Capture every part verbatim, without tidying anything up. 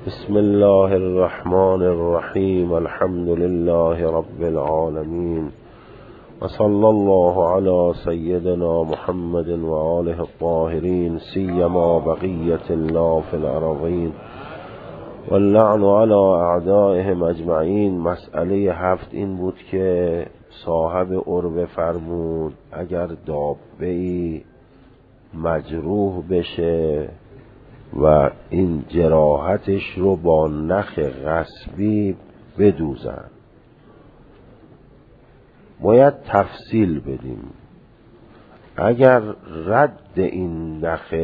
بسم الله الرحمن الرحیم. الحمد لله رب العالمین و صلی الله علی سیدنا محمد و آله الطاهرین سیما بقیة الله فی الارضین و اللعن علی اعدائهم اجمعین. مسئله هفت این بود که صاحب عربه فرمود اگر دابه‌ای مجروح بشه و این جراحتش رو با نخ غصبی بدوزن، باید تفصیل بدیم. اگر رد این نخ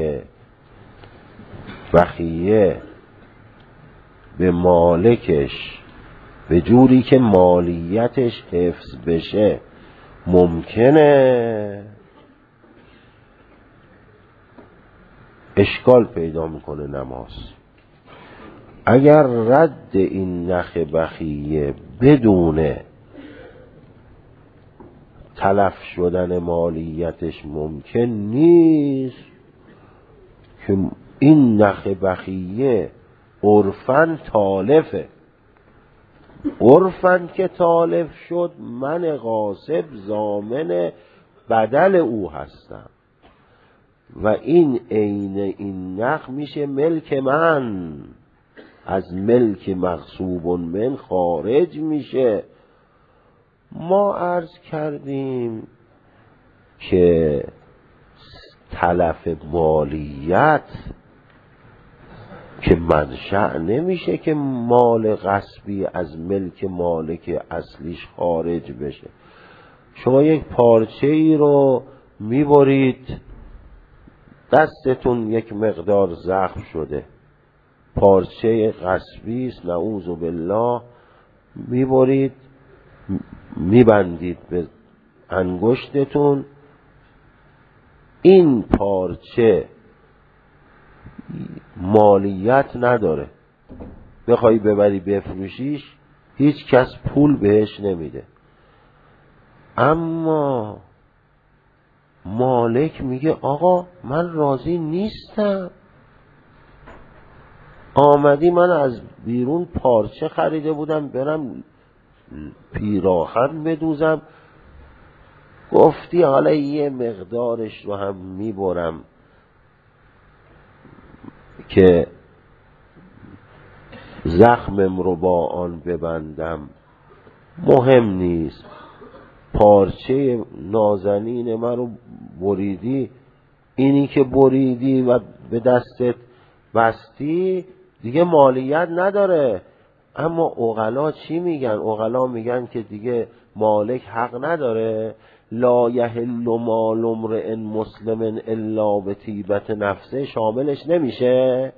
بخیه به مالکش به جوری که مالیتش حفظ بشه ممکنه، اشکال پیدا میکنه نماز. اگر رد این نخ بخیه بدون تلف شدن مالیتش ممکن نیست، که این نخ بخیه عرفاً تالفه، عرفاً که تالف شد من غاصب ضامن بدل او هستم و این عین این نخ میشه ملک من، از ملک مغصوب من خارج میشه. ما عرض کردیم که تلف مالیت که منشأ نمیشه که مال غصبی از ملک مالک اصلیش خارج بشه. شما یک پارچه ای رو میبرید، دستتون یک مقدار زخم شده، پارچه غصبی است، نعوذ بالله، میبرید میبندید به انگشتتون. این پارچه مالیت نداره، بخوای ببری بفروشیش هیچ کس پول بهش نمیده، اما مالک میگه آقا من راضی نیستم، آمدی من از بیرون پارچه خریده بودم برم پیراهن بدوزم، گفتی حالا یه مقدارش رو هم میبرم که زخمم رو با آن ببندم، مهم نیست. پارچه نازنین من رو بریدی، اینی که بریدی و به دستت بستی دیگه مالیت نداره. اما عقلا چی میگن؟ عقلا میگن که دیگه مالک حق نداره. لا یحل مال امرئ مسلم الا بطیبة نفسه شاملش نمیشه.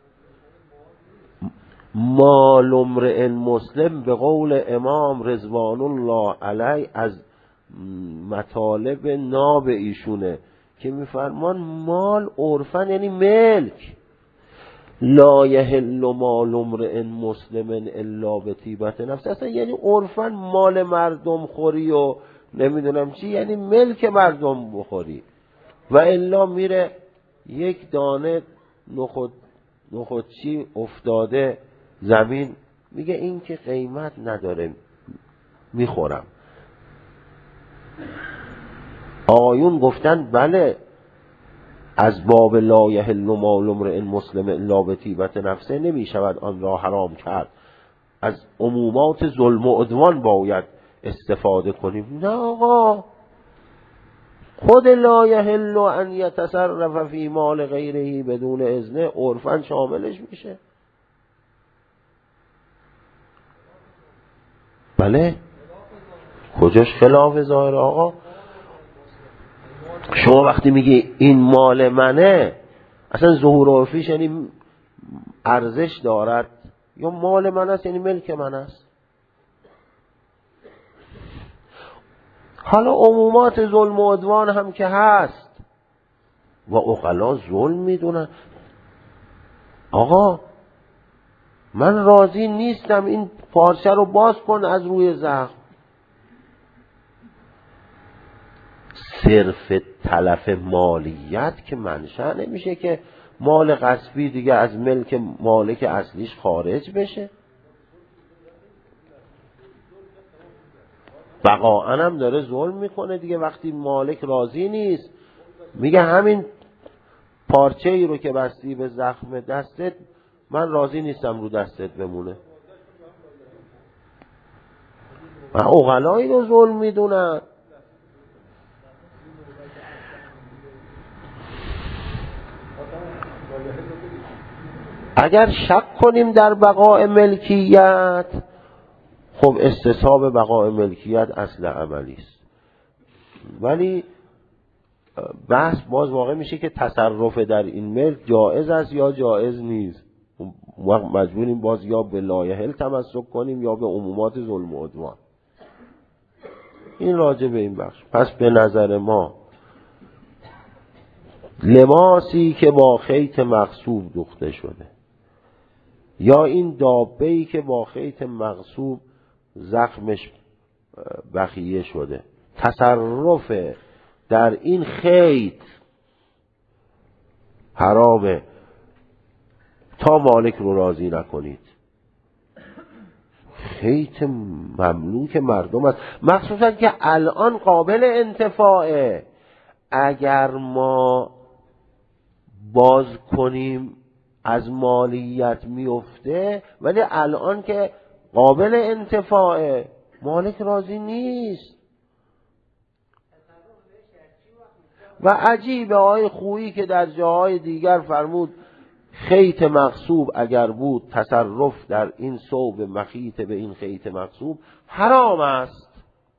مال امرئ مسلم به قول امام رضوان الله علیه از مطالب ناب ایشونه که میفرمان مال عرفاً یعنی ملک. لا یحل مال امرئ مسلم الا بطیبة نفسه، اصلا یعنی عرفاً مال مردم خوری و نمیدونم چی، یعنی ملک مردم بخوری. و الا میره یک دانه نخود نخودچی افتاده زمین، میگه این که قیمت نداره میخورم. آقایون گفتن بله، از باب لا یحل مال امرئ مسلم الا بطیبة نفسه نمیشود آن را حرام کرد، از عمومات ظلم و عدوان باید استفاده کنیم. نه آقا، خود لا یحل ان یتصرف فی مال غیره بدون اذنه عرفاً شاملش میشه. بله، کجاش خلاف ظاهر آقا؟ شما وقتی میگی این مال منه، اصلا ظهور عرفیش یعنی ارزش دارد، یا مال من است یعنی ملک من است. حالا عمومات ظلم و عدوان هم که هست و عقلا ظلم میدونن. آقا من راضی نیستم، این پارچه رو باز کن از روی زخم. صرف تلف مالیت که منشأ نمیشه که مال غصبی دیگه از ملک مالک اصلیش خارج بشه؟ بقاعاً هم داره ظلم میکنه دیگه. وقتی مالک راضی نیست میگه همین پارچه ای رو که بستی به زخم دستت من راضی نیستم رو دستت بمونه. و عقلا اینو ظلم میدونن. اگر شک کنیم در بقاء ملکیت، خب استصحاب بقاء ملکیت اصل عملی است. ولی بحث باز واقع میشه که تصرف در این ملک جائز است یا جائز نیست. مجبوریم باز یا به لایحه تمسک کنیم یا به عمومات ظلم و عدوان. این راجع به این بخش. پس به نظر ما لباسی که با خیط مغصوب دوخته شده یا این دابه‌ای که با خیط مغصوب زخمش بخیه شده، تصرف در این خیط حرامه تا مالک رو راضی نکنید. خیط مملوک مردم است، مخصوصا که الان قابل انتفاعه. اگر ما باز کنیم از مالیت میفته، ولی الان که قابل انتفاعه مالک راضی نیست. و عجیبه آقای خویی که در جاهای دیگر فرمود خیط مغصوب اگر بود تصرف در این ثوب مخیط به این خیط مغصوب حرام است.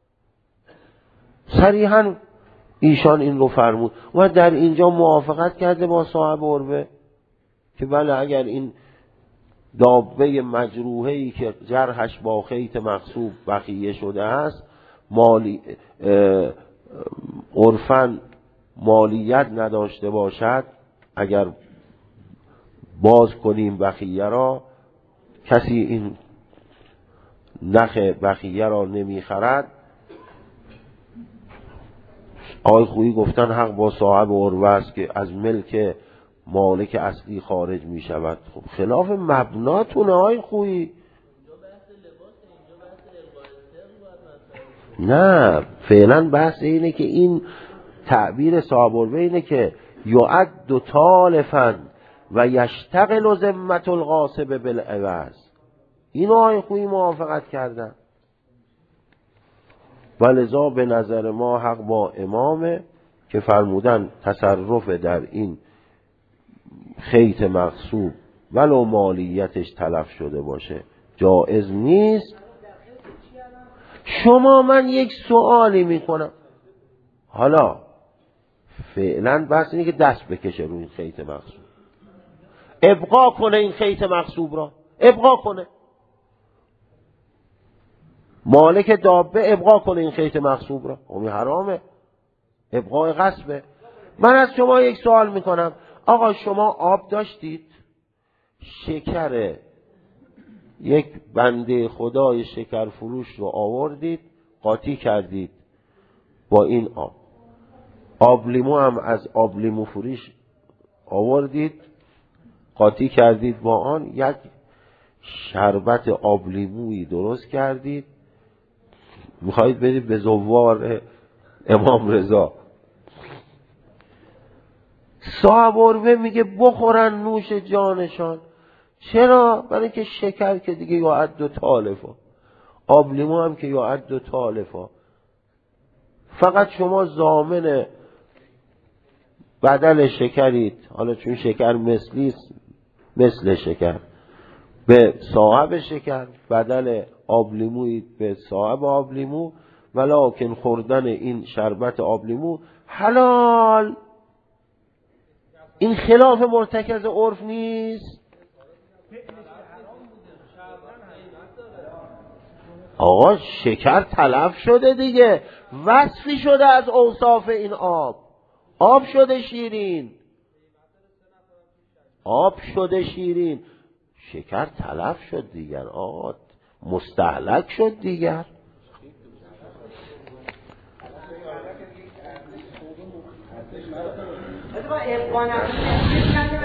صریحاً ایشان این رو فرمود و در اینجا موافقت کرده با صاحب عروه که بله اگر این دابه مجروحه‌ای که جرحش با خیط مغصوب بخیه شده است مالی عرفاً مالیت نداشته باشد، اگر باز کنیم بخیه را کسی این نخ بخیه را نمیخرد. آقای خویی گفتن حق با صاحب عروه است که از ملک مالک اصلی خارج می شود. خب خلاف مبناتونه آقای خویی. نه فعلا بحث اینه که این تعبیر صاحب عروه اینه که یعد تالفا و یشتغل ذمة الغاصب بالعوض. اینو آقای خویی موافقت کردن. ولذا به نظر ما حق با امامه که فرمودن تصرف در این خیط مغصوب ولو مالیتش تلف شده باشه جائز نیست. شما من یک سوالی میکنم، حالا فعلا بحث اینه که دست بکشه روی این خیط مغصوب، ابقا کنه این خیط مغصوب را، ابقا کنه، مالک دابه ابقا کنه این خیط مغصوب را. اون حرامه، ابقاء غصبه. من از شما یک سوال میکنم، آقا شما آب داشتید، شکر یک بنده خدای شکر فروش رو آوردید قاطی کردید با این آب، آب لیمو هم از آب لیمو فروش آوردید قاطی کردید با آن، یک شربت آب لیمویی درست کردید میخواهید بدید به زوار امام رضا. صاحب عروه میگه بخورن نوش جانشان. چرا؟ برای اینکه شکر که دیگه یعد و تالفا، آب لیمو هم که یعد و تالفا. فقط شما ضامن بدل شکرید، حالا چون شکر مثلیست مثل شکر به صاحب شکر، بدل آب لیمویید به صاحب آب لیمو، ولکن خوردن این شربت آب لیمو حلال. این خلاف مرتکز عرف نیست. آقا شکر تلف شده دیگه، وصفی شده از اوصاف این آب، آب شده شیرین، آب شده شیرین، شکر تلف شد دیگر، آقا مستهلک شد دیگر.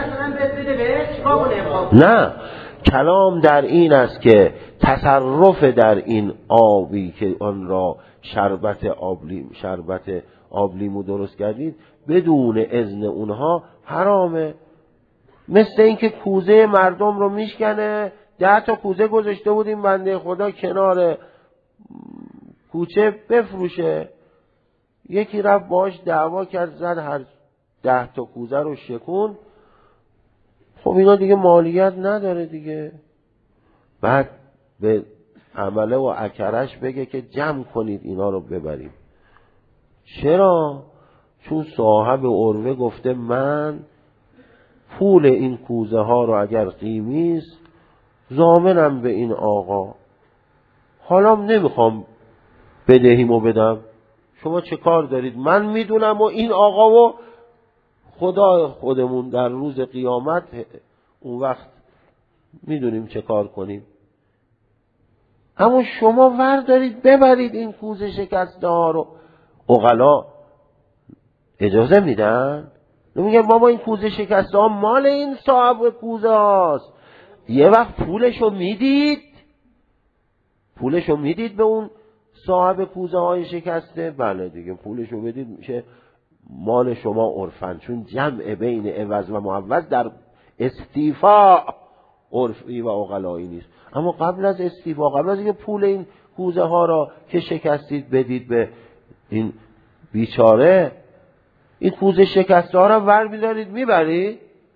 نه، کلام در این است که تصرف در این آبی که آن را شربت آبلیم شربت آبلیمو درست کردید بدون اذن اونها حرامه. مثل این که کوزه مردم رو میشکنه، ده تا کوزه گذاشته بودیم بنده خدا کنار کوچه بفروشه، یکی رفت باش دعوا کرد، زد هر ده تا کوزه رو شکون. خب اینا دیگه مالیت نداره دیگه. بعد به عمله و اکرش بگه که جمع کنید اینا رو ببریم. چرا؟ چون صاحب عروه گفته من پول این کوزه ها رو اگر قیمیست ضامنم به این آقا، حالا نمیخوام بدهیمو بدم، شما چه کار دارید؟ من میدونم و این آقا و خدا خودمون در روز قیامت اون وقت میدونیم چه کار کنیم. اما شما ور دارید ببرید این کوزه شکسته ها رو. عقلا اجازه میدن؟ نمیگن بابا این کوزه شکسته ها مال این صاحب کوزه هاست، یه وقت پولشو میدید پولشو میدید به اون صاحب کوزه های شکسته. بله دیگه پولشو بدید میشه مال شما عرفن، چون جمع بین عوض و معوض در استیفاء عرفی و عقلایی نیست. اما قبل از استیفاء، قبل از اینکه پول این کوزه ها را که شکستید بدید به این بیچاره، این کوزه شکسته ها را ور میدارید میبرید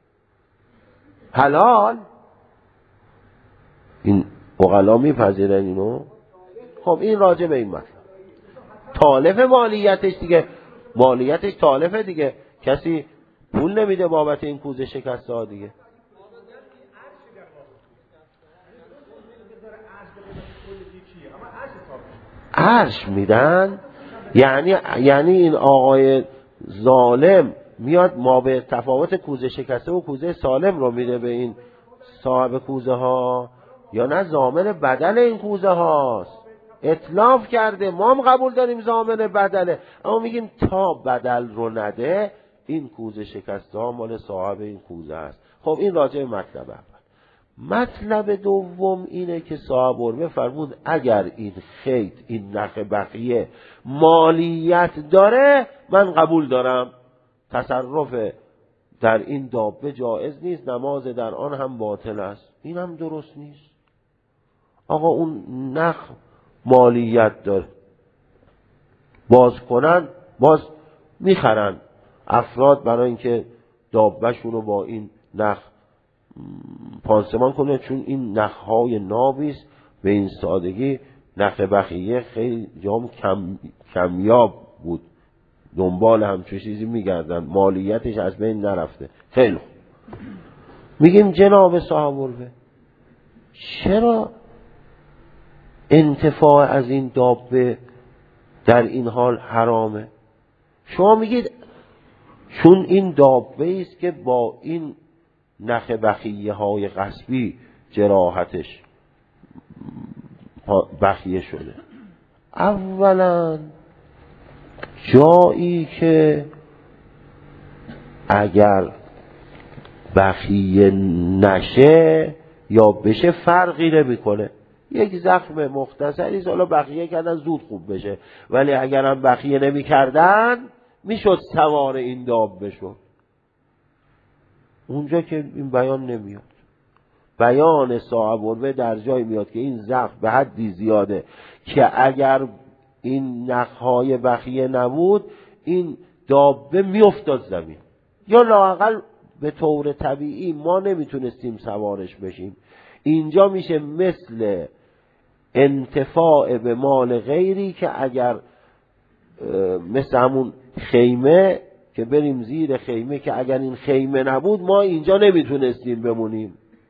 حلال. این عقلا میپذیرن اینو؟ خب این راجع به این مطلب تالف مالیتش دیگه، مالیتش تالفه دیگه، کسی پول نمیده بابت این کوزه شکسته ها دیگه. عرش میدن، یعنی یعنی این آقای ظالم میاد ما به تفاوت کوزه شکسته و کوزه سالم رو میده به این صاحب کوزه ها، یا نه ضامن بدل این کوزه هاست. اتلاف کرده، ما هم قبول داریم ضامن بدله، اما میگیم تا بدل رو نده این کوزه شکسته ها مال صاحب این کوزه است. خب این راجع به مطلب اول. مطلب دوم اینه که صاحب عروه فرمود اگر این خیط، این نخ بقیه مالیت داره من قبول دارم، تصرف در این دابه جایز نیست، نماز در آن هم باطل است. این هم درست نیست. آقا اون نخ مالیت داره، باز کنن باز میخرن افراد برای اینکه دابهشون رو با این نخ پانسمان کنه، چون این نخهای نابیست به این سادگی. نخ بخیه خیلی جام کم، کمیاب بود، دنبال همچون چیزی میگردن، مالیتش از بین نرفته. خیلی خوب. میگیم جناب صاحب عروه چرا انتفاع از این دابه در این حال حرامه؟ شما میگید چون این دابه است که با این نخ بخیه های غصبی جراحتش بخیه شده. اولا جایی که اگر بخیه نشه یا بشه فرقی نمیکنه، یک زخم مختصری حالا بخیه کردن زود خوب بشه، ولی اگر هم بخیه نمی کردن میشد سوار این داب بشد. اونجا که این بیان نمیاد. بیان صاحب عروه در جای میاد که این زخم به حدی زیاده که اگر این نخهای بخیه نبود این دابه میافتاد زمین، یا لااقل به طور طبیعی ما نمیتونستیم سوارش بشیم. اینجا میشه مثل انتفاع به مال غیری که اگر مثل همون خیمه که بریم زیر خیمه، که اگر این خیمه نبود ما اینجا نمیتونستیم بمونیم.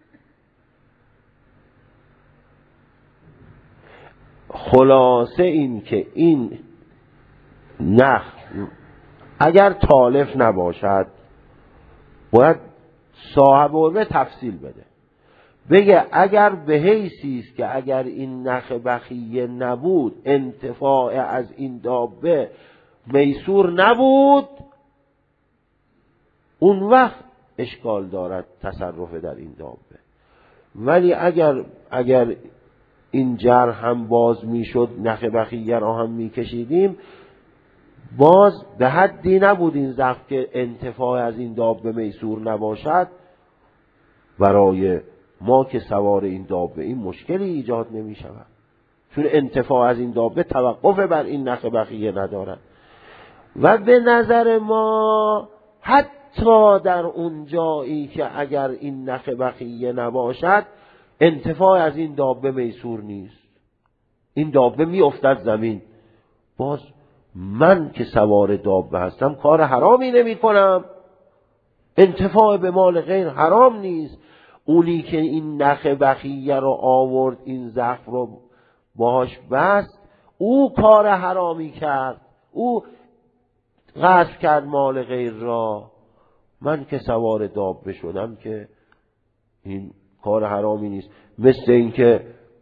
خلاصه این که این نخ اگر تالف نباشد باید صاحب عروه تفصیل بده، بگه اگر به حیثی است که اگر این نخ بخیه نبود انتفاع از این دابه میسور نبود، اون وقت اشکال دارد تصرف در این دابه. ولی اگر اگر این جرح هم باز میشد، نخ بخیه را هم میکشیدیم، باز به حدی نبود این زخم که انتفاع از این دابه میسور نباشد. برای ما که سوار این دابه این مشکلی ایجاد نمی شود، چون انتفاع از این دابه توقف بر این نخ بخیه ندارد. و به نظر ما حتی در اون جایی که اگر این نخ بخیه نباشد، انتفاع از این دابه میسور نیست، این دابه می افتد زمین، باز من که سوار دابه هستم کار حرامی نمی کنم، انتفاع به مال غیر حرام نیست. اونی که این نخ بخیه رو آورد، این زخم رو باهاش بست، او کار حرامی کرد، او غصب کرد مال غیر را. من که سوار دابه شدم که این کار حرامی نیست. مثل این که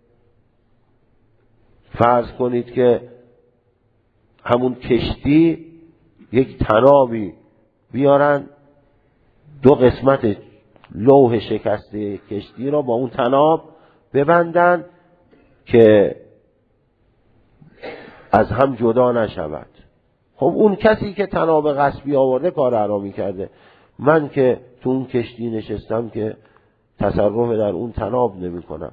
فرض کنید که همون کشتی یک تنابی بیارن، دو قسمت لوح شکسته کشتی را با اون تناب ببندن که از هم جدا نشود. خب اون کسی که تناب غصبی آورده کار حرامی کرده. من که تو اون کشتی نشستم که تصرف در اون تناب نمی کنم.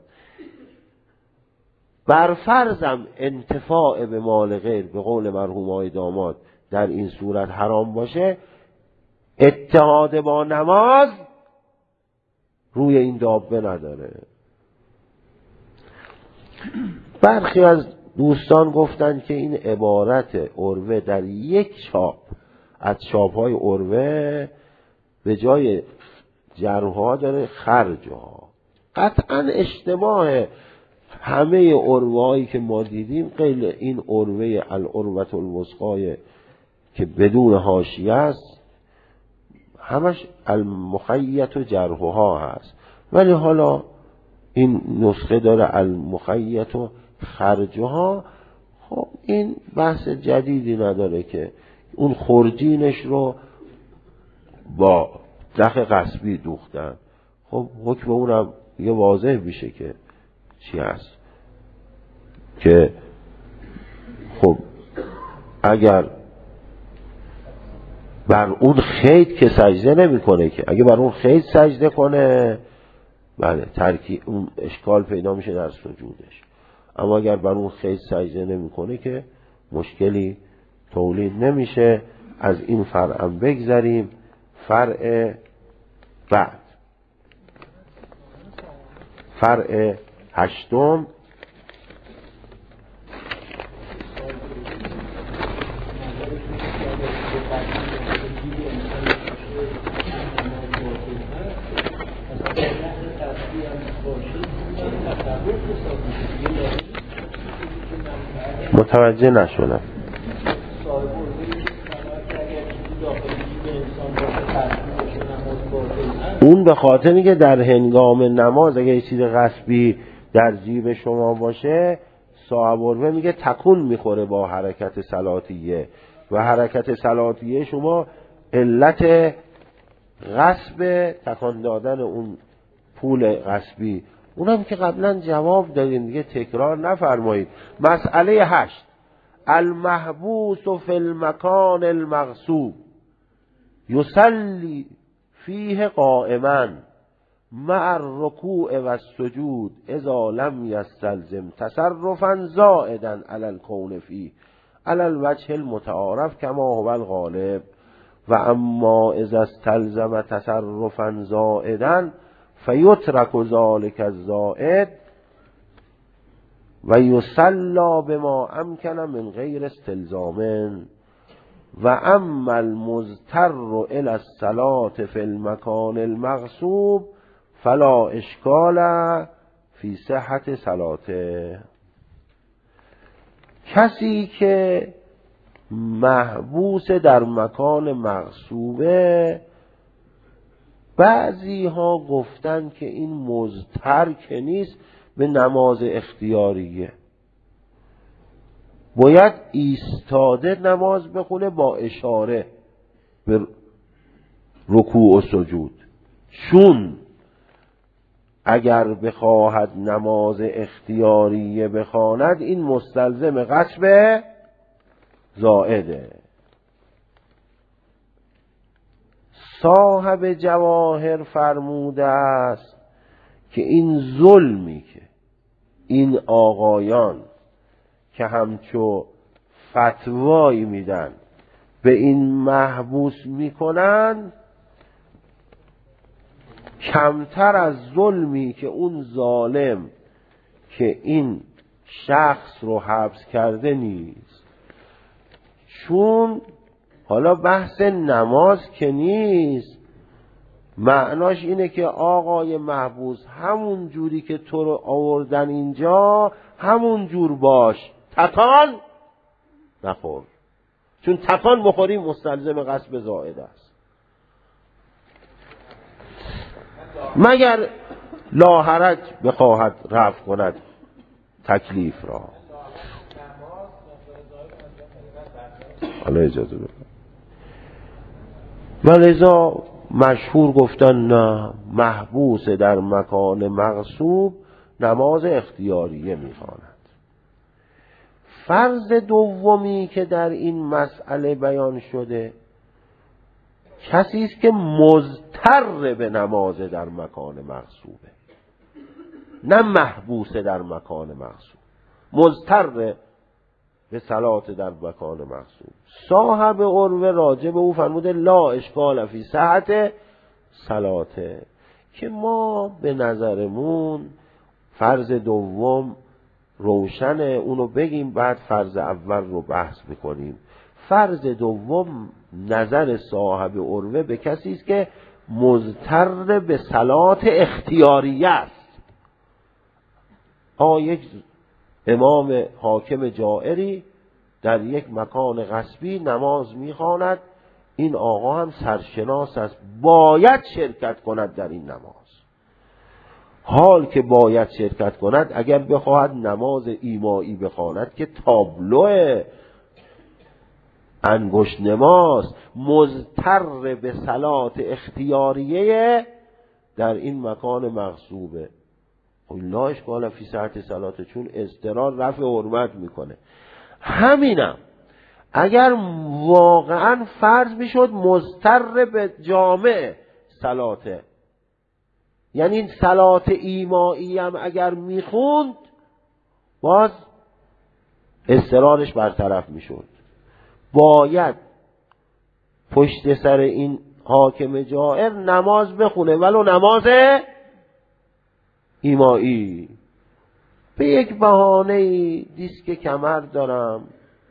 بر فرضم انتفاع به مال غیر به قول مرحوم آقای داماد در این صورت حرام باشه، اتحاد با نماز روی این دابه نداره. برخی از دوستان گفتن که این عبارت عروه در یک چاپ از چاپ‌های عروه به جای جرها داره خرجها. قطعا اشتباه. همه عروه‌هایی که ما دیدیم غیر این عروه العروة الوثقی که بدون حاشیه است، همش المخیط و جرحها هست. ولی حالا این نسخه داره المخیط و خرجها. خب این بحث جدیدی نداره که اون خرجینش رو با دخ غصبی دوختن. خب حکم اونم یه واضح میشه که چی هست، که خب اگر بر اون خید که سجده نمی کنه، که اگه بر اون خید سجده کنه بله ترکی اون اشکال پیدا میشه در سجودش. اما اگر بر اون خید سجده نمی کنه که مشکلی تولید نمیشه. از این فرعم بگذریم. فرع بعد، فرع هشتم، متوجه نشدم. اون به خاطری که در هنگام نماز اگه یه چیز غصبی در جیب شما باشه، صاحب عروه میگه تکون میخوره با حرکت صلاتیه، و حرکت صلاتیه شما علت غصب تکان دادن اون پول غصبی. اونم که قبلا جواب دادین دیگه، تکرار نفرمایید. مسئله هشت، المحبوس فی المکان المغصوب یصلی فیه قائما مع الرکوع و السجود اذا لم یستلزم تصرفا زائدا علی الکون فیه علی الوجه المتعارف کما هو الغالب، و اما اذا استلزم تصرفا زائدا فیترک ذلک الزائد و یصلی بما امکن من غیر استلزام، و اما المضطر الى الصلاة فی المکان المغصوب فلا اشکال فی صحت صلاته. کسی که محبوس در مکان مغصوبه، بعضی ها گفتن که این مضطر که نیست به نماز اختیاریه، باید ایستاده نماز بخونه با اشاره به رکوع و سجود. چون اگر بخواهد نماز اختیاریه بخواند این مستلزم غصب زائده. صاحب جواهر فرموده است که این ظلمی که این آقایان که همچو فتوایی میدن به این محبوس میکنن کمتر از ظلمی که اون ظالم که این شخص رو حبس کرده نیست. چون حالا بحث نماز که نیست، معناش اینه که آقای محبوس همون جوری که تو رو آوردن اینجا همون جور باش، تکان نخور، چون تکان بخوری مستلزم غصب زائد است. مگر لاحرج بخواهد رفع کند تکلیف را. حالا اجازه بکن. ولذا مشهور گفتن نه، محبوس در مکان مغصوب نماز اختیاریه میخواند. فرض دومی که در این مسئله بیان شده کسی است که مضطر به نماز در مکان مغصوبه، نه محبوس در مکان مغصوب، مضطر به صلات در مکان مغصوب. صاحب عروه راجع به او فرموده لا اشکال فی صحت صلاته، که ما به نظرمون فرض دوم روشنه، اونو بگیم بعد فرض اول رو بحث میکنیم. فرض دوم نظر صاحب عروه به کسی است که مضطر به صلات اختیاریه است. آ یک امام حاکم جائری در یک مکان غصبی نماز میخواند، این آقا هم سرشناس است، باید شرکت کند در این نماز. حال که باید شرکت کند، اگر بخواهد نماز ایمایی بخواند که تابلو انگشت نماز، مضطر به صلات اختیاریه در این مکان مغصوبه. لا اشکال فی صحت صلاته، چون اضطرار رفع حرمت میکنه. همینم اگر واقعا فرض میشد مضطر به جامع صلاته، یعنی این صلات ایمایی هم اگر میخوند باز اضطرارش برطرف میشد. باید پشت سر این حاکم جائر نماز بخونه، ولو نماز ایمایی. به یک بهانه دیسک کمر دارم،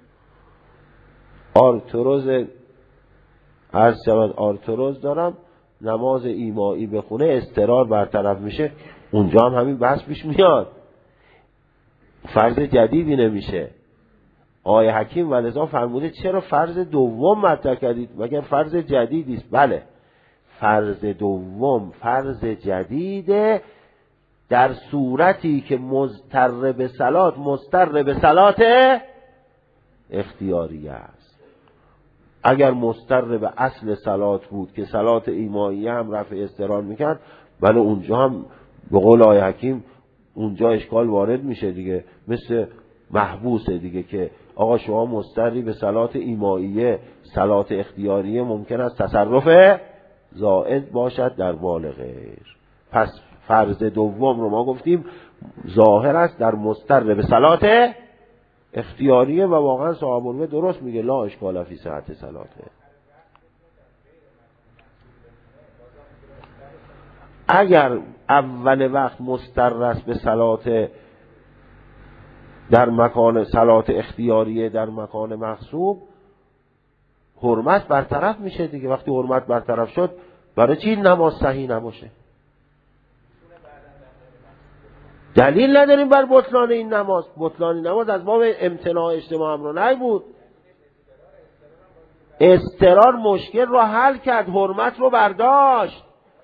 آرتروز عرض شود آرتروز دارم، نماز ایمایی بخونه اضطرار برطرف میشه، اونجا هم همین بحث پیش میاد، فرض جدیدی نمیشه. آقای حکیم ولذا فرموده چرا فرض دوم مطرح کردید مگر فرض جدیدی است؟ بله، فرض دوم فرض جدیده در صورتی که مضطر به صلات مضطر به صلات اختیاریه است. اگر مضطر به اصل صلات بود که صلات ایماییه هم رفع اضطرار میکرد، بله اونجا هم به قول آقای حکیم اونجا اشکال وارد میشه دیگه، مثل محبوسه دیگه که آقا شما مضطری به صلات ایماییه، صلات اختیاریه ممکن است تصرف زائد باشد در مال غیر. پس فرض دوم رو ما گفتیم ظاهر است در مضطر به صلات اختیاریه و واقعا صاحب عروه درست میگه لا اشکال فی صحت صلاته. اگر اول وقت مضطر است به صلات در مکان صلات اختیاریه در مکان مغصوب، حرمت برطرف میشه دیگه. وقتی حرمت برطرف شد برای چی نماز صحیح نباشه؟ دلیل نداریم بر بطلان این نماز. بطلان نماز از باب امتناع اجتماع امر و نهی بود. اضطرار مشکل رو حل کرد، حرمت رو برداشت.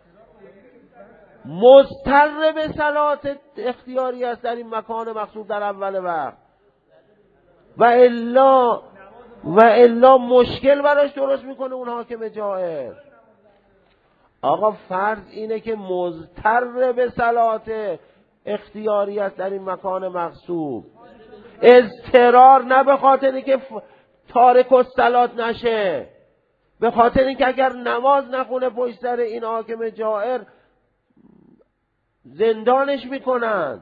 مضطر به صلات اختیاری است در این مکان مقصود در اول وقت، و الا و الا مشکل براش درست میکنه اون حاکم جائر. آقا فرض اینه که مضطر به صلات اختیاریت در این مکان مغصوب، اضطرار نه به خاطر اینکه تارک الصلات نشه، به خاطر اینکه اگر نماز نخونه پشت سر این حاکم جائر زندانش میکنن.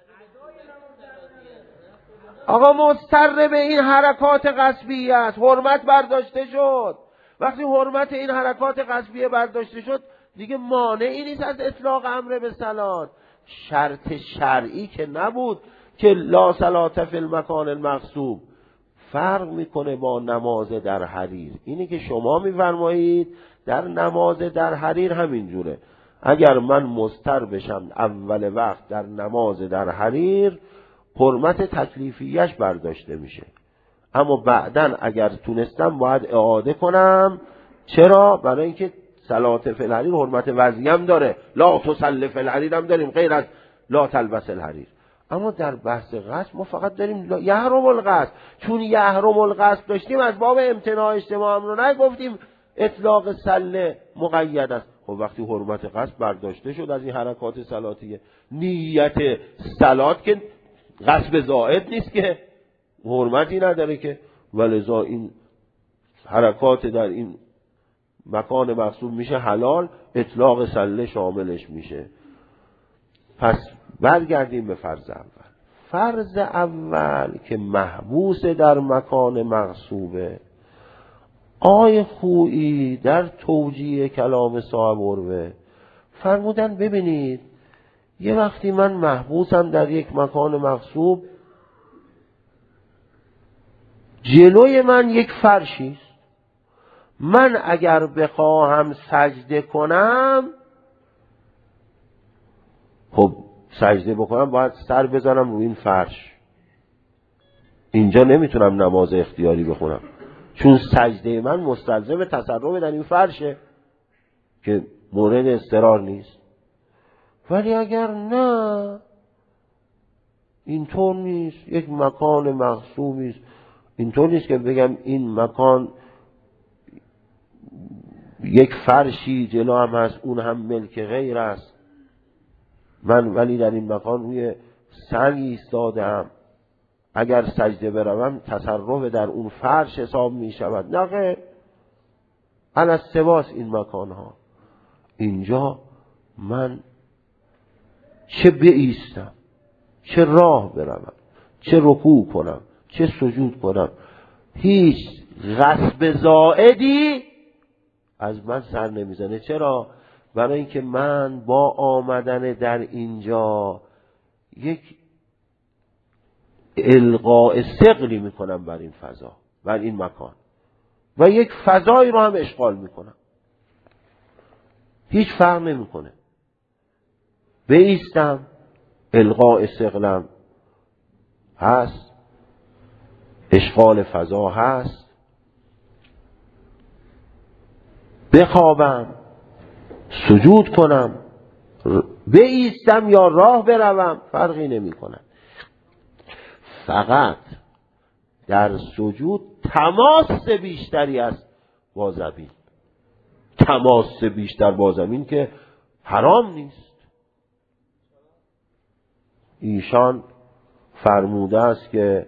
آقا مضطر به این حرکات غصبیه است، حرمت برداشته شد. وقتی حرمت این حرکات غصبیه برداشته شد دیگه مانعی نیست از اطلاق امر به صلات. شرط شرعی که نبود که لا صلات فی المکان المغصوب. فرق میکنه با نماز در حریر. اینی که شما میفرمایید در نماز در حریر همینجوره. اگر من مضطر بشم اول وقت در نماز در حریر حرمت تکلیفیش برداشته میشه، اما بعدن اگر تونستم باید اعاده کنم. چرا؟ برای اینکه صلات فی الحریر حرمت وضعی هم داره، لا تصلی فی الحریر هم داریم غیر از لا تلبس الحریر. اما در بحث غصب ما فقط داریم یحرم الغصب. چون یحرم الغصب داشتیم از باب امتناع اجتماع هم رو نگفتیم اطلاق سله مقید است. خب وقتی حرمت غصب برداشته شد از این حرکات صلاتیه، نیت صلات که غصب زائد نیست که حرمتی نداره که، ولذا این حرکات در این مکان مغصوب میشه حلال، اطلاق سله شاملش میشه. پس برگردیم به فرض اول. فرض اول که محبوس در مکان مغصوبه، آی خویی در توجیه کلام صاحب عروه فرمودن ببینید یه وقتی من محبوسم در یک مکان مغصوب، جلوی من یک فرشیست، من اگر بخواهم سجده کنم، خب سجده بکنم باید سر بزنم روی این فرش، اینجا نمیتونم نماز اختیاری بخونم چون سجده من مستلزم تصرف در این فرشه که مورد اضطرار نیست. ولی اگر نه اینطور نیست، یک مکان مغصوبی است، اینطور نیست که بگم این مکان یک فرشی جلو هم هست اون هم ملک غیر است، من ولی در این مکان روی سنگ ایستادم، اگر سجده بروم تصرف در اون فرش حساب می شود. نه غیر، علی السواس این مکان ها. اینجا من چه بایستم، چه راه بروم، چه رکوع کنم، چه سجود کنم، هیچ غصب زائدی از من سر نمیزنه. چرا؟ برای اینکه من با آمدن در اینجا یک القاء ثقلی میکنم بر این فضا، بر این مکان، و یک فضایی رو هم اشغال میکنم. هیچ فرق نمیکنه، بایستم القاء ثقلم هست، اشغال فضا هست، بخوابم، سجود کنم، بایستم یا راه بروم، فرقی نمی کنه. فقط در سجود تماس بیشتری است با زمین، تماس بیشتر با زمین که حرام نیست. ایشان فرموده است که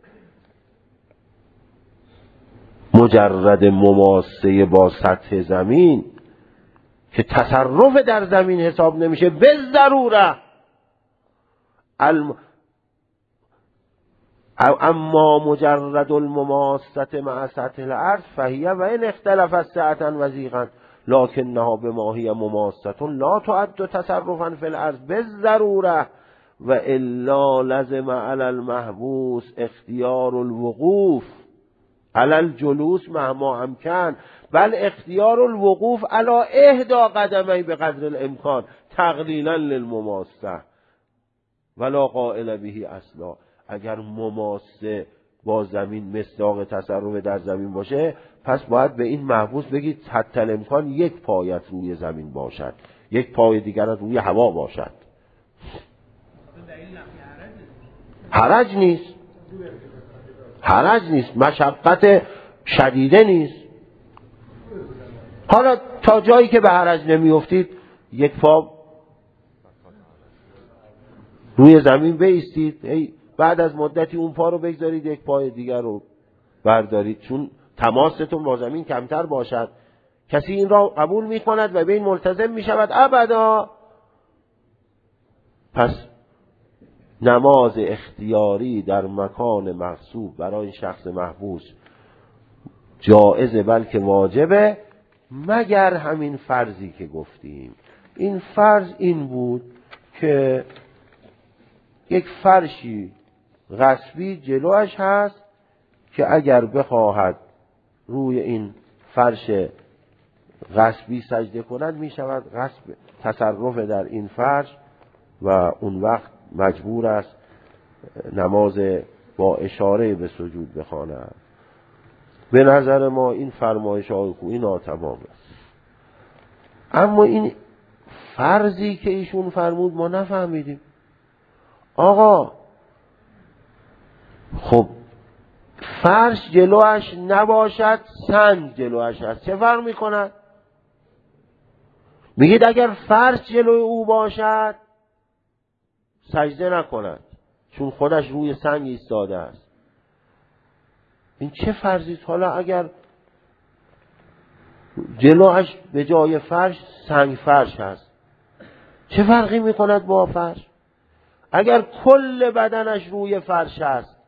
مجرد مماسه با سطح زمین که تصرف در زمین حساب نمیشه به ضروره، الم... اما مجرد المماسه مع سطح الارض فهیه و این اختلف ساعتا و ضیقا لکنها بماهی مماسه لا تعد تصرفا فی الارض به ضروره و الا لزم علی المحبوس اختیار الوقوف علی الجلوس مهما امکن، بل اختیار الوقوف علی احدى قدمی به قدر الامکان تقلیلا للمماسه ولا قائل به اصلا. اگر مماسه با زمین مصداق تصرف در زمین باشه، پس باید به این محبوس بگید حتی الامکان یک پایت روی زمین باشد، یک پای دیگر روی هوا باشد. حرج نیست، حرج نیست، مشقت شدیده نیست. حالا تا جایی که به حرج نمیافتید یک پا روی زمین بایستید، ای بعد از مدتی اون پا رو بگذارید یک پای دیگر رو بردارید، چون تماستون با زمین کمتر باشد. کسی این را قبول می کند و به این ملتزم می شود ابدا. پس نماز اختیاری در مکان مغصوب برای شخص محبوس جایزه بلکه واجبه، مگر همین فرضی که گفتیم. این فرض این بود که یک فرشی غصبی جلوش هست که اگر بخواهد روی این فرش غصبی سجده کند می شود غصب تصرف در این فرش و اون وقت مجبور است نماز با اشاره به سجود بخواند. به نظر ما این فرمایش آقای خویی ناتمام است. اما این فرضی که ایشون فرمود ما نفهمیدیم. آقا خب فرش جلوش نباشد، سنگ جلوش هست، چه فرق میکند؟ میگید اگر فرش جلوی او باشد سجده نکند چون خودش روی سنگ ایستاده است. این چه فرضی است؟ حالا اگر جلوش به جای فرش سنگ فرش هست چه فرقی میکند با فرش؟ اگر کل بدنش روی فرش است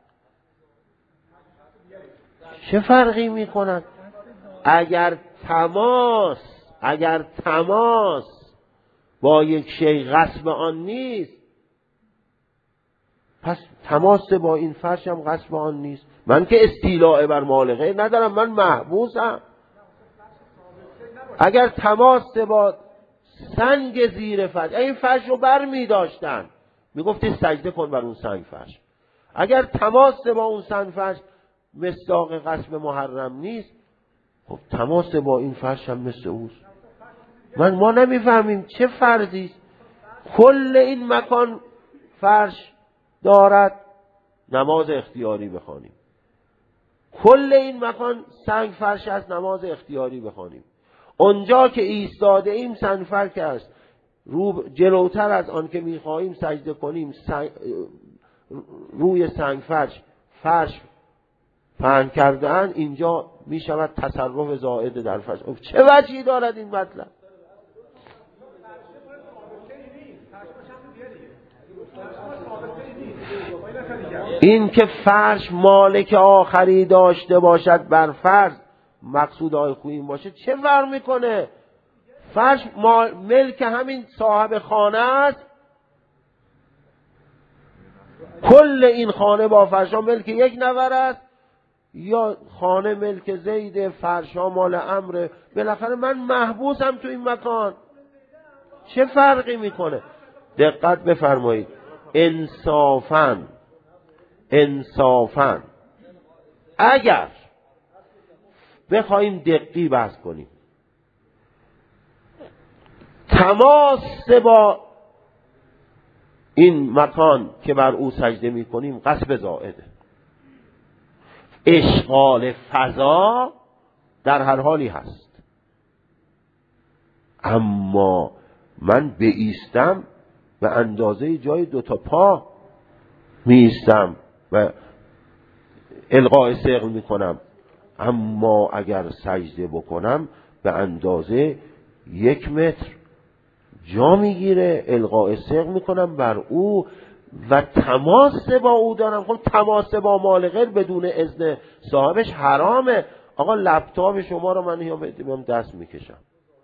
چه فرقی میکند؟ اگر تماس اگر تماس با یک شی غصب آن نیست، پس تماس با این فرش هم غصب آن نیست. من که استیلاء بر مال غیر ندارم، من محبوسم. اگر تماس با سنگ زیر فرش، این فرش رو بر می داشتن می گفتی سجده کن بر اون سنگ فرش. اگر تماس با اون سنگ فرش مصداق غصب محرم نیست، خب تماس با این فرش هم مثل اوست. من ما نمیفهمیم چه فرضی است. کل این مکان فرش دارد، نماز اختیاری بخوانیم. کل این مکان سنگ فرش است، نماز اختیاری بخوانیم. اونجا که ایستاده ایم سنگ فرش است، رو جلوتر از آن که میخواهیم سجده کنیم سنگ روی سنگ فرش فرش پهن کردن، اینجا میشود تصرف زائد در فرش. چه وجهی دارد این مطلب؟ این که فرش مالک آخری داشته باشد بر فرض مقصود آقای خویی باشه چه فرق میکنه؟ فرش مال ملک همین صاحب خانه است، کل این خانه با فرشا ملک یک نفر است، یا خانه ملک زید، فرشا مال امره. بالاخره من محبوسم تو این مکان، چه فرقی میکنه؟ دقت بفرمایید. انصافاً انصافاً اگر بخوایم دقیق بحث کنیم، تماس با این مکان که بر او سجده می کنیم غصب زائده. اشغال فضا در هر حالی هست، اما من بایستم به اندازه جای دوتا پا می ایستم و القاء ثقل می کنم، اما اگر سجده بکنم به اندازه یک متر جا میگیره، القاء ثقل می کنم بر او و تماس با او دارم. خب تماس با مال غیر بدون اذن صاحبش حرامه. آقا لپتاپ شما رو من هم دست میکشم،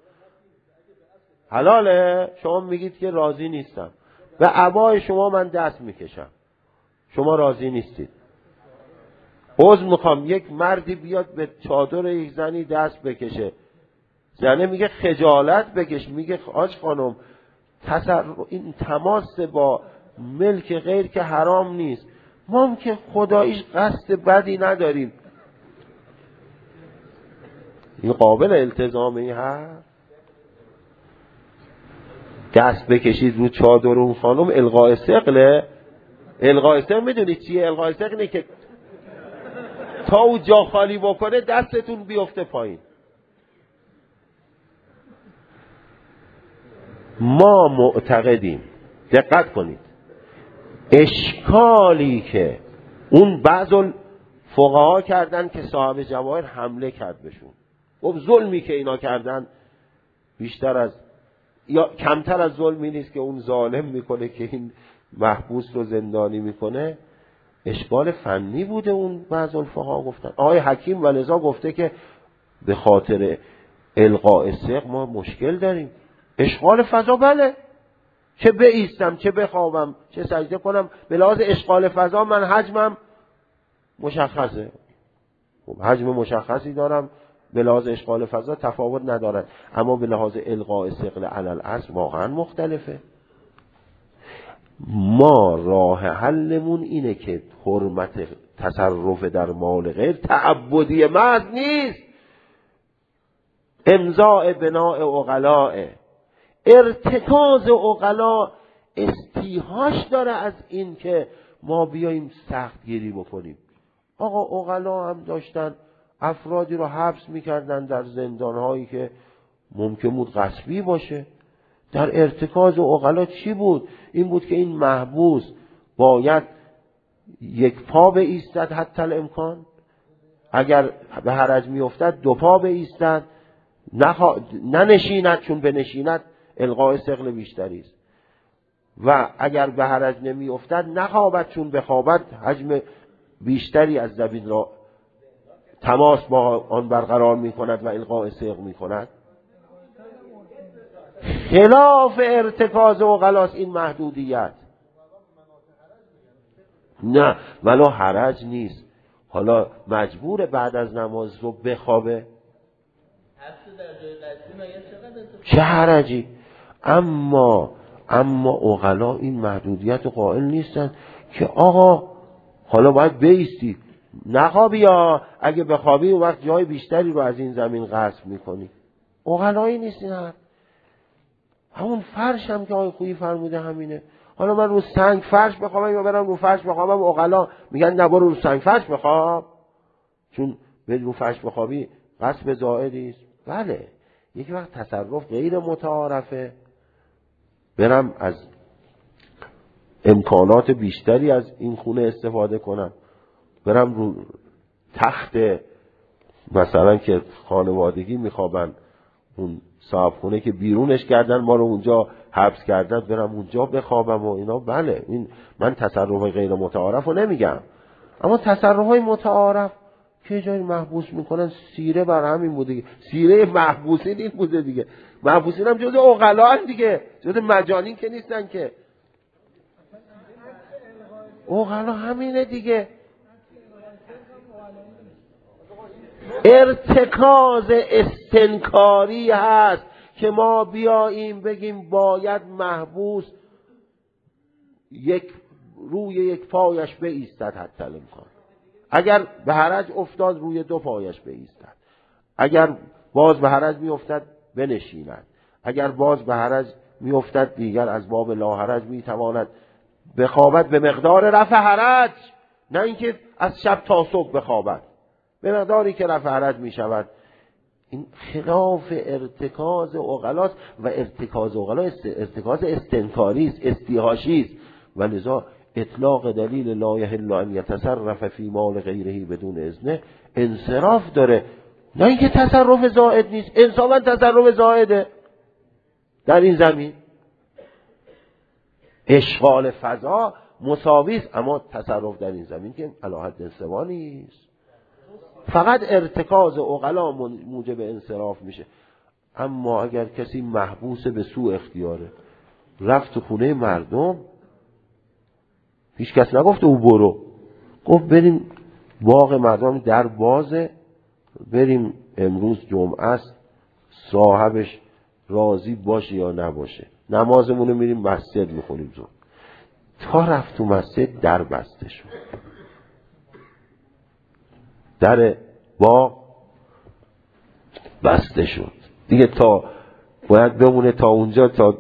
حلاله؟ شما میگید که راضی نیستم. به عبای شما من دست میکشم، شما راضی نیستید. عذر میخوام، یک مردی بیاد به چادر یک زنی دست بکشه، زنه میگه خجالت بکش، میگه آج خانم تصر... این تماس با ملک غیر که حرام نیست، ما هم که خداییش قصد بدی نداریم. این قابل التزامی هست؟ دست بکشید رو چادر اون خانم القاء ثقله. القاء ثقل میدونید چیه؟ القاء ثقل اینه که تا او جا خالی بکنه دستتون بیفته پایین. ما معتقدیم، دقت کنید، اشکالی که اون بعض فقها کردن که صاحب جواهر حمله کرد بهشون، خب ظلمی که اینا کردن بیشتر از یا کمتر از ظلمی نیست که اون ظالم میکنه که این محبوس رو زندانی میکنه. اشکال فنی بوده. اون بعض الفقها گفتن، آقای حکیم ولذا گفته که به خاطر القاء سق ما مشکل داریم. اشغال فضا بله، چه بایستم چه بخوابم چه سجده کنم، به لحاظ اشغال فضا من حجمم مشخصه، حجم مشخصی دارم، به لحاظ اشغال فضا تفاوت ندارد، اما به لحاظ القاء ثقل علی الاصل واقعا مختلفه. ما راه حلمون اینه که حرمت تصرف در مال غیر تعبدی محض نیست، امضاء بناء عقلاء، ارتکاز عقلا استیحاش داره از این که ما بیاییم سخت گیری بکنیم. آقا عقلا هم داشتن افرادی رو حبس میکردن در زندانهایی که ممکن بود غصبی باشه. در ارتکاز عقلا چی بود؟ این بود که این محبوس باید یک پا بایستد حتی الامکان، اگر به حرج میافتد دو پا بایستد، نخوا... ننشیند، چون بنشیند القاء ثقل بیشتری است، و اگر به حرج نمیافتد نخوابد، چون بخوابد حجم بیشتری از زمین را تماس با آن برقرار میکند و القاء ثقل میکند. خلاف ارتکاز عقلاست این محدودیت. نه ولو حرج نیست، حالا مجبور بعد از نماز رو بخوابه، چه حرجی؟ اما اما عقلا این محدودیت قائل نیستن که آقا حالا باید بایستی، نخوابی، یا اگه بخوابی اون وقت جای بیشتری رو از این زمین غصب میکنی. عقلایی نیستین. هم همون فرش هم که آقای خویی فرموده همینه. حالا من رو سنگ فرش بخوابم یا برم رو فرش بخوابم، عقلا میگن نبا رو سنگ فرش بخواب، چون به رو فرش بخوابی غصب زائدی است. بله، یک وقت تصرف غیر متعارفه، برم از امکانات بیشتری از این خونه استفاده کنم، برم رو تخت مثلا که خانوادگی میخوابن، اون صاحب خونه که بیرونش کردن ما رو اونجا حبس کردن، برم اونجا بخوابم و اینا. بله، این من تصرف غیر متعارف رو نمیگم، اما تصرف های متعارف که جایی محبوس میکنن، سیره بر همین بوده دیگه. سیره محبوسین این بوده دیگه. محبوسین هم جز عقلا دیگه، جز مجانین که نیستن که. عقلا همینه دیگه. ارتکاز استنکاری هست که ما بیاییم بگیم باید محبوس یک روی یک پایش بایستد حتی الامکان، اگر به حرج افتاد روی دو پایش بایستد، اگر باز به حرج می افتد بنشیند، اگر باز به حرج می افتد دیگر از باب لا حرج می تواند بخوابد به مقدار رفع حرج، نه اینکه از شب تا صبح بخوابد، به مقداری که رفع حرج می شود. این خلاف ارتکاز عقلاست و ارتکاز عقلا ارتکاز استنکاری است، استیحاشی است، و لذا اطلاق دلیل لا یحل ان یتصرف فی مال غیره بدون اذنه انصراف داره، نه اینکه تصرف زائد نیست. انصافا تصرف زائده در این زمین، اشغال فضا مساوی است، اما تصرف در این زمین که علی حد سوا نیست. فقط ارتکاز عقلا موجب انصراف میشه. اما اگر کسی محبوس به سوء اختیاره، رفت تو خونه مردم، هیچ کس نگفته او برو، گفت بریم باغ مردم در بازه، بریم امروز جمعه است، صاحبش راضی باشه یا نباشه، نمازمون رو میریم مسجد میخونیم زور. تا رفت تو مسجد در بسته شد، در باغ بسته شد دیگه، تا باید بمونه تا اونجا، تا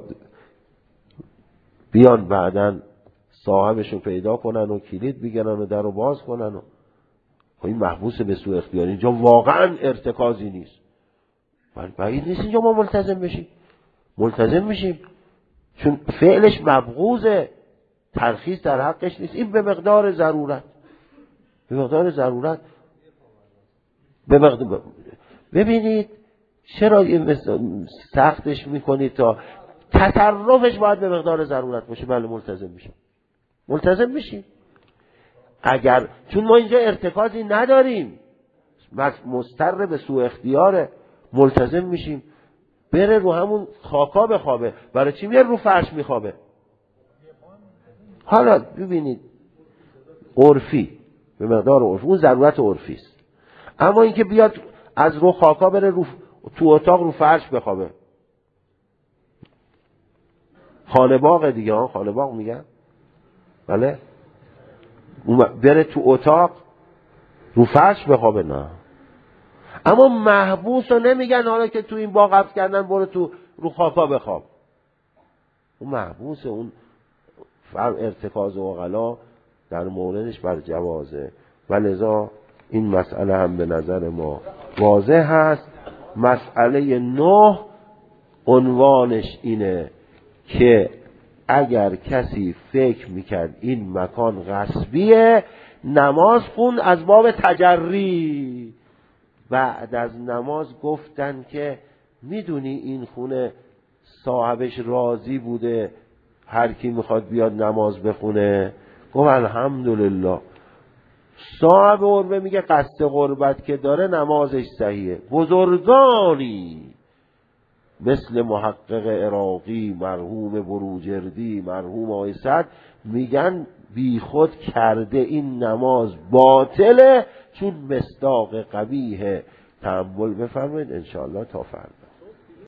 بیان بعدن صاحبشو پیدا کنن و کلید بگیرن و در رو باز کنن. و این محبوس به سوء اختیار، اینجا واقعا ارتکازی نیست، ولی بعید نیست اینجا ما ملتزم بشیم. ملتزم میشیم چون فعلش مبغوضه، ترخیص در حقش نیست. این به مقدار ضرورت، به مقدار ضرورت به مقدار. ببینید چرا این سختش میکنید؟ تا تصرفش باید به مقدار ضرورت باشه. بله ملتزم میشم، ملتزم میشیم. اگر چون ما اینجا ارتکازی نداریم، مضطر به سوء اختیاره، ملتزم میشیم. بره رو همون خاکا بخوابه. برای چی میره رو فرش میخوابه؟ حالا ببینید عرفی، به مقدار عرفی، اون ضرورت عرفی است. اما اینکه بیاد از رو خاکا بره رو تو اتاق رو فرش بخوابه، خانه باغ دیگه ها، خانه باغ میگن، بله، بره تو اتاق رو فرش بخوابه، نه. اما محبوس رو نمیگن حالا که تو این باغ حبس کردن برو تو رو خاکا بخواب. اون محبوس، اون ارتکاز عقلا در موردش بر جوازه و لذا این مسئله هم به نظر ما واضح هست. مسئله نه عنوانش اینه که اگر کسی فکر میکرد این مکان غصبیه، نماز خون از باب تجری. بعد از نماز گفتن که میدونی این خونه صاحبش راضی بوده هر کی میخواد بیاد نماز بخونه؟ گفت الحمدلله. صاحب عربه میگه قصد غربت که داره نمازش صحیحه. بزرگانی مثل محقق عراقی، مرحوم بروجردی، مرحوم آقای سعد میگن بی خود کرده این نماز باطله، چون مصداق قبیح. تأمل بفرمایید انشاءالله تا فردا.